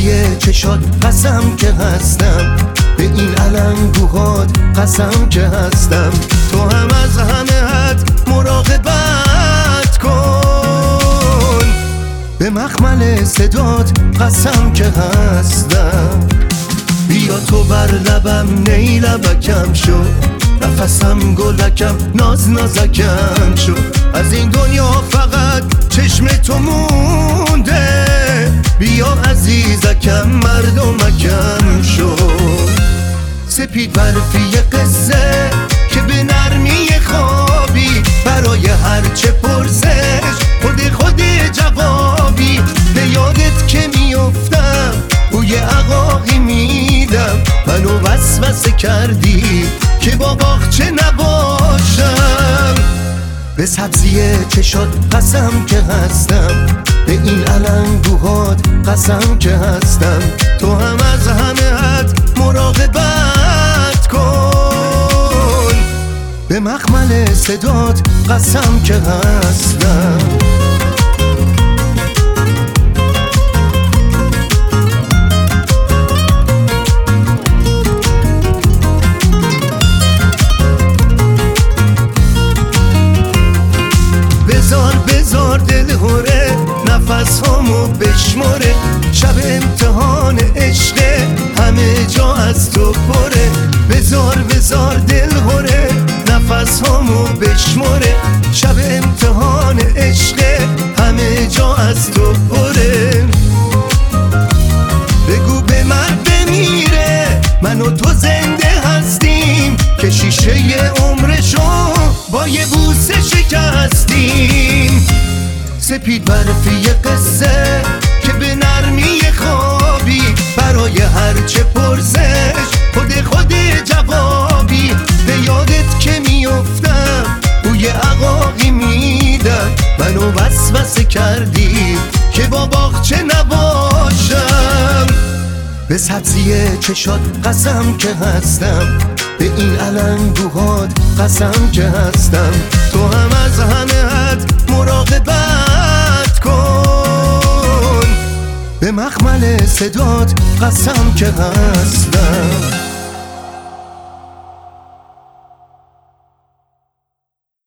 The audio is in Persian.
چشات قسم که هستم، به این علنگوهات قسم که هستم. تو هم از همه حد مراقبت کن، به مخمل صدات قسم که هستم. بیا تو بر لبم نی لبکم شو، نفسم گلکم ناز نازکم شو. از این دنیا فقط چشم تو مونده، بیا عزیزکم مردمکم شو. سپید برفی قصه که به نرمی خوابی، برای هرچه پرسش خود جوابی. به یادت که میفتم بوی عقاقی میدم، منو وسوسه کردی که با باغچه نباشم. به سبزی چشات قسم که هستم، به این علنگوهات قسم که هستم. تو هم از همه حد مراقبت کن، به مخمل صدات قسم که هستم. بذار دل هوره نفس هامو بشماره، شب امتحان عشقه همه جا از تو پره. بذار دل هوره نفس هامو بشماره، شب امتحان عشقه همه جا از تو پره. بگو به من بمیره من و تو زنده هستیم، که شیشه عمرشو با یه بوسه شکستیم. سپید برفی قصه که به نرمی خوابی، برای هرچه پرسش خود جوابی. به یادت که میفتم بوی عقاقی میدم، منو وسوسه کردی که با باغچه نباشم. به سبزی چشات قسم که هستم، به این علنگوهات قسم که هستم. تو هم از همه حد مراقبت کن، به مخمل صدات قسم که هستم.